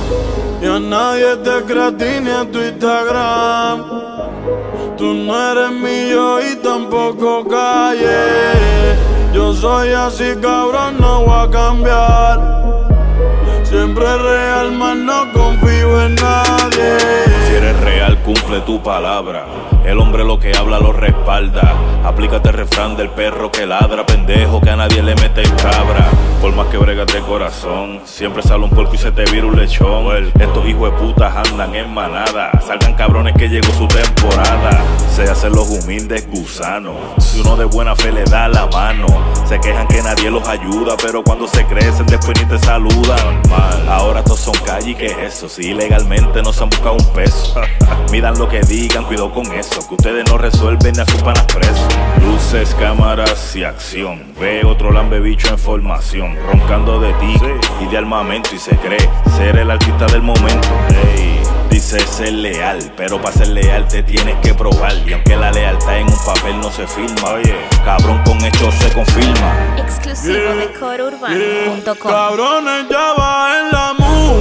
Y a nadie te cree a ti ni a tu Instagram. Tú no eres mío y tampoco Calle. Yo soy así, cabrón, no voy a cambiar. Siempre real, más no confío en nadie. Si eres real, cumple tu palabra. El hombre lo que habla lo respalda. Aplícate el refrán del perro que ladra. Pendejo que a nadie le mete en cabra. Por más que bregas de corazón, siempre sale un puerco y se te vira un lechón. Estos hijos de putas andan en manada. Salgan cabrones que llegó su temporada. Se hacen los humildes gusanos. Si uno de buena fe le da la mano, se quejan que nadie los ayuda, pero cuando se crecen después ni te saludan. Ahora todos son calle, ¿qué es eso? Si ilegalmente no se han buscado un peso. Midan lo que digan, cuidado con eso, que ustedes no resuelven ni a sus panas presos. Luces, cámaras y acción. Ve otro lambebicho en formación, roncando de ti y de armamento, y se cree ser el artista del momento. Dice ser leal, pero para ser leal te tienes que probar. Y aunque la lealtad en un papel no se firma, oye, cabrón, con hechos se confirma. Exclusivo de corourbano.com. Cabrones, ya va en la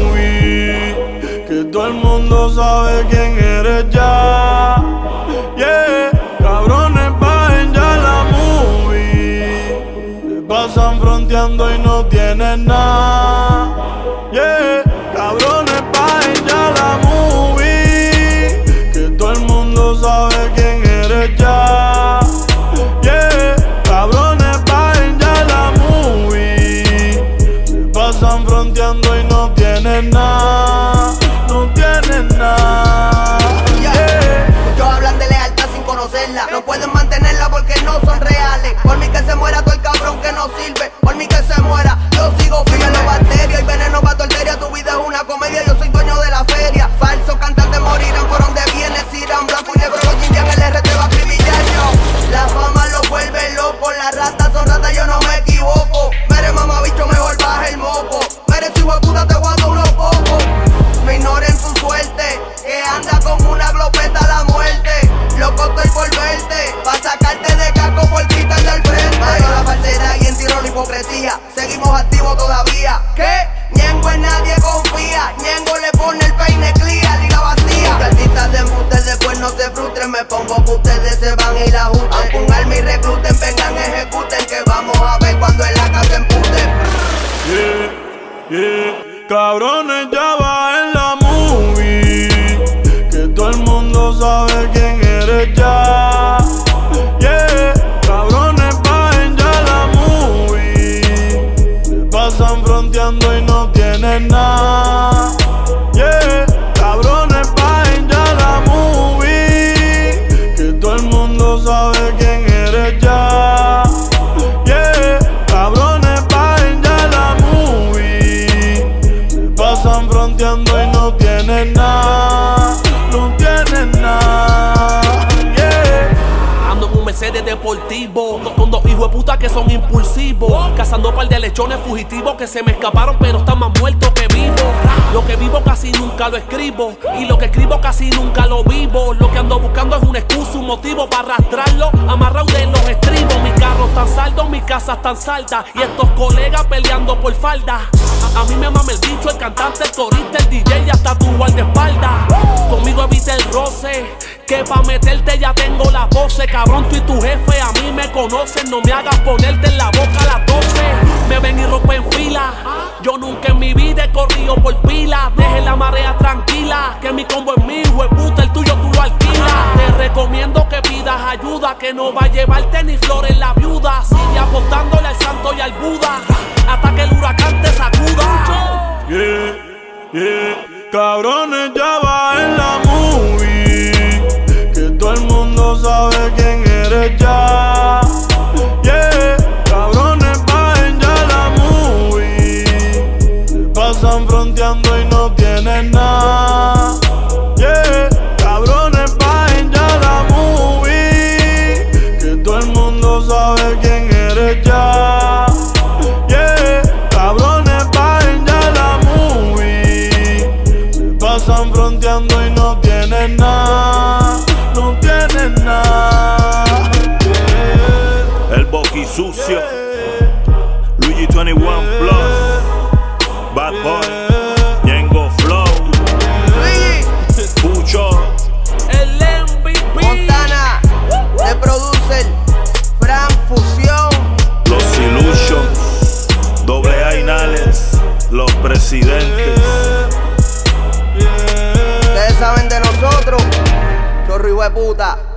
movie, que todo el mundo sabe quién eres ya. Yeah, cabrones, bajen ya la movie. Se pasan fronteando y no tienen nada. Yeah, cabrones, bajen ya la movie, que todo el mundo sabe quién eres ya. Yeah, cabrones, bajen ya la movie. Se pasan fronteando y no tienen nada. No tienen nada. Yeah. Muchos hablan de lealtad sin conocerla. No pueden mantenerla porque no son reales. Por mí que se muera todo el cabrón que no sirve. Por mí que se muera, yo sigo fiel. Los bacterias y veneno pa' tu arteria. Tu vida es una comedia, yo soy dueño de la feria. Falsos cantantes morirán por donde vienes. Irán blanco y negro, los indian, el R te va a acribillar yo. La fama los vuelve locos. Las ratas son ratas, yo no me equivoco. Mere mamabicho, mejor baja el moco. Mere si hueputa te guardo unos pocos. No ignoren su suerte, que anda con una glopeta a la muerte. Loco estoy por verte, pa' sacarte de caco por quitarle al frente. Mayo la falsedad y en tiro la hipocresía. Seguimos activos todavía. ¿Qué? Ñengo en nadie confía. Ñengo le pone el peine clear y la vacía. Artistas de embuste, después no se frustren. Me pongo que ustedes se van y la ajusten. Aunque un arma y recluten, vengan, ejecuten. Que vamos a ver cuando en la casa emputen. Cabrones, ya va en la movie, que todo el mundo sabe quién eres ya. Yeah, cabrones, bajen ya la movie. Se pasan fronteando y no tienen nada. Yeah, cabrones, bajen ya la movie, que todo el mundo sabe quién eres ya. Yeah, cabrones, bajen ya la movie. Se pasan fronteando y no tienen nada. No tienen nada. Yeah. Ando en un Mercedes deportivo, con dos hijos de puta que son impulsivos, cazando par de lechones fugitivos que se me escaparon pero están más muertos que vivos. Lo que vivo casi nunca lo escribo, y lo que escribo casi nunca lo vivo. Lo que ando buscando es una excusa, un motivo para arrastrarlo, amarrado de los estribos. Mis carros están saldos, mis casas están saldas, y estos colegas peleando por falda. A mí me mama el bicho, el cantante, el corista, el DJ y hasta tu guardaespaldas. Conmigo evita el roce, que pa' meterte ya tengo la pose. Cabrón, tú y tu jefe a mí me conocen. No me hagas ponerte en la boca a las 12. Me ven y rompen fila. Yo nunca en mi vida he corrido por pila. Deje la marea tranquila, que mi combo es mío, hueputa, el tuyo tú lo alquilas. Te recomiendo que pidas ayuda, que no va a llevarte ni flores la viuda. Sigue apostándole al santo y al Buda, hasta que el huracán te sacuda. Cabrones, ya va en la movie, que todo el mundo sabe quién eres ya. Yeah, cabrones, bajen ya la movie. Se pasan fronteando y no tienen nada. Yeah, cabrones, bajen ya la movie, que todo el mundo sabe quién eres ya. Yeah, cabrones, bajen ya la movie. Se pasan fronteando y no tienen nada. No tienen nada. Yeah. El Boqui sucio, Luigi 21 Plus, Bad Boy, Ñengo Flow. saben de nosotros. Chorro hijo de puta.